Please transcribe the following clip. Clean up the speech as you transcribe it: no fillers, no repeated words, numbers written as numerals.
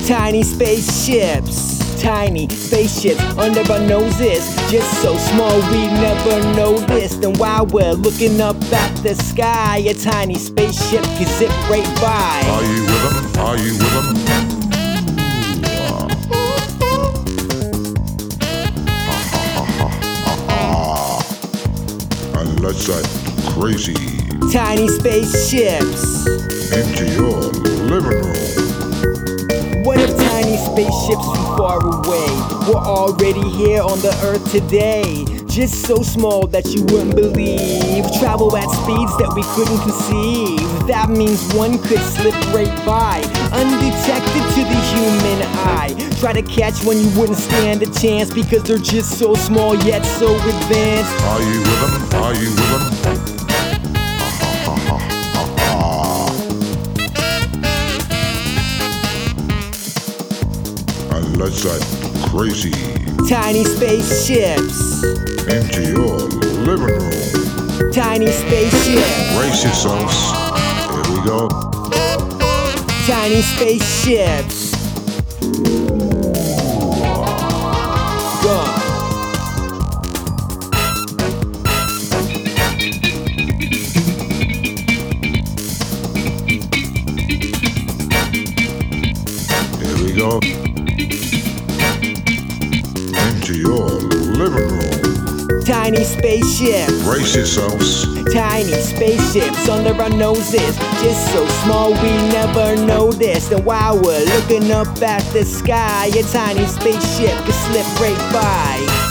Tiny spaceships. Tiny spaceships under our noses, just so small we never noticed. And while we're looking up at the sky, a tiny spaceship can zip right by. Are you with them? Are you with them? And let's get crazy Tiny spaceships into your living room. What if tiny spaceships from far away were already here on the earth today? Just so small that you wouldn't believe, travel at speeds that we couldn't conceive. That means one could slip right by, undetected to the human eye. Try to catch one, you wouldn't stand a chance, because they're just so small yet so advanced. Are you with them? Are you with them? And let's get crazy Tiny spaceships into your living room. Tiny spaceships. Brace yourselves. Here we go. Tiny spaceships. Go. Here we go. Into your living room. Tiny spaceships. Brace yourselves. Tiny spaceships under our noses, just so small we never noticed. And while we're looking up at the sky, a tiny spaceship could slip right by.